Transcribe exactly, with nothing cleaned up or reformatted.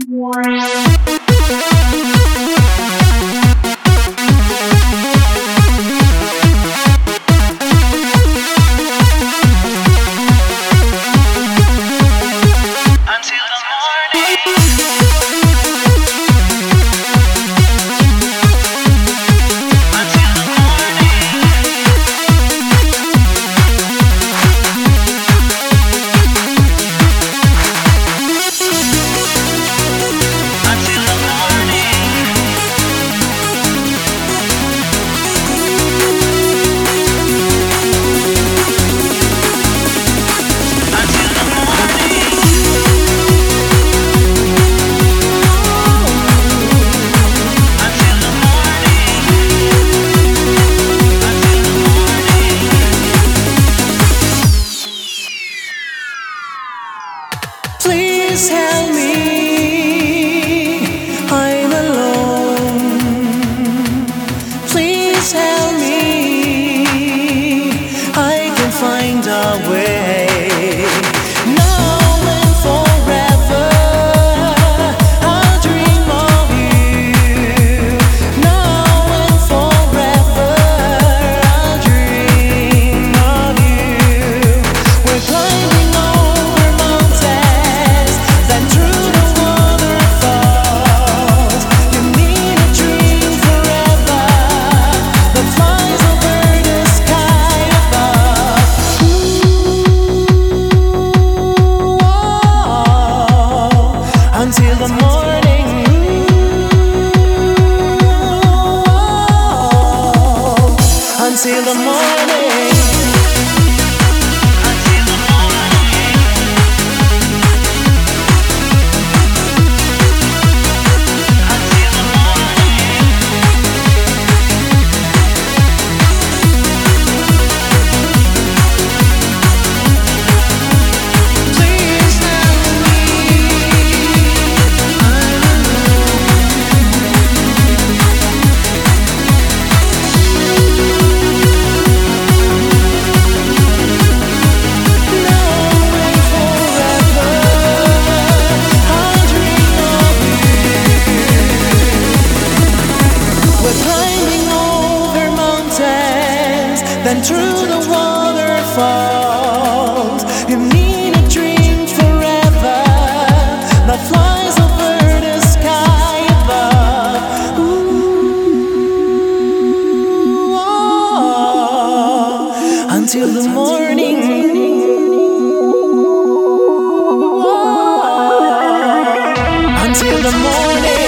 Please help me, I'm alone. Please help me, I can find a way. Now and forever, I'll dream of you. Now and forever, I'll dream of you. We're climbing over mountains, then through the waterfalls. You need a dream forever that flies over the sky above. Ooh, until the morning. Ooh, until the morning. Then through the waterfalls. You need a dream forever that flies over the sky above. Ooh, oh, until the morning. Oh, until the morning.